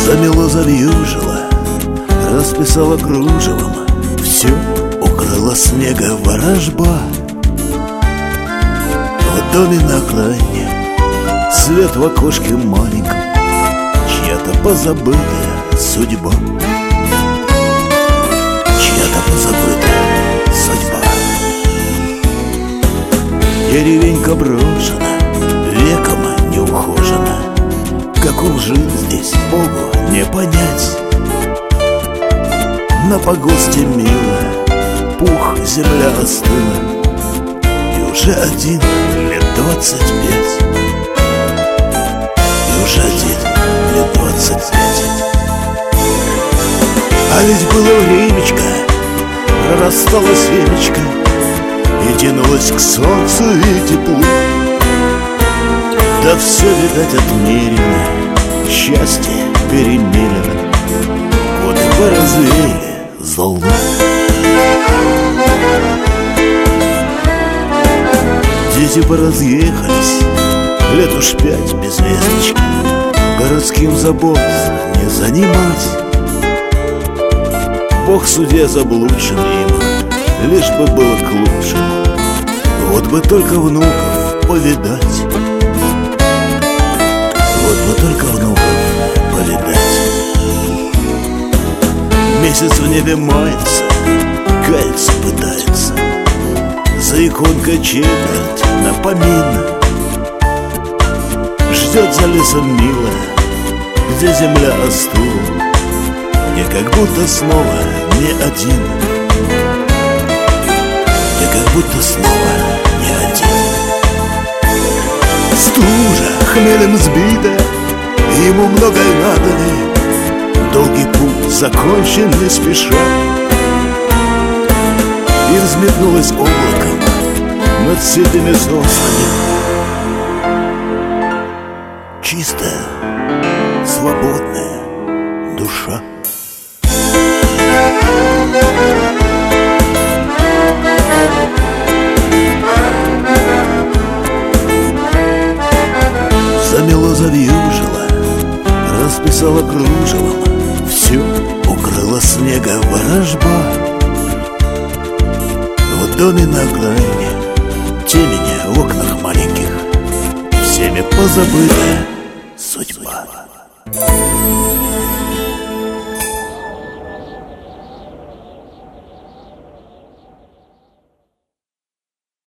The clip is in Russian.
Замело, завьюжило, расписала кружевом, все укрыла снега ворожба. В доме на окраине свет в окошке маленьком, чья-то позабытая судьба. Чья-то позабытая судьба. Деревенька брошена, веком не ухожена. Как он жил здесь, Богу не понять. На погосте мило, пух, земля остыла, и уже один лет 25. И уже один лет 25. А ведь было времечко, прорастало семечко и тянулось к солнцу и теплу. Да все, видать, отмерено, счастье перемелено, годы поразвеяли золу. Дети поразъехались, лет уж 5 без весточки, городским забот не занимать. Бог судья заблудшим им, лишь бы было к лучшему, вот бы только внуков повидать. Вот бы только внуков повидать. Месяц в небе мается, каяться пытается, за иконкой четверть на помин. Ждет за лесом милая, где земля остыла, где как будто снова не один. Где как будто снова не один. Стужа хмелем сбитая, ему многое надо, долгий путь закончен не спеша. И взметнулось облаком над седыми соснами чистая, свободная душа. Замело, завьюжило, расписала кружевом, все укрыла снега ворожба. В доме на окраине темень в окнах маленьких, всеми позабытая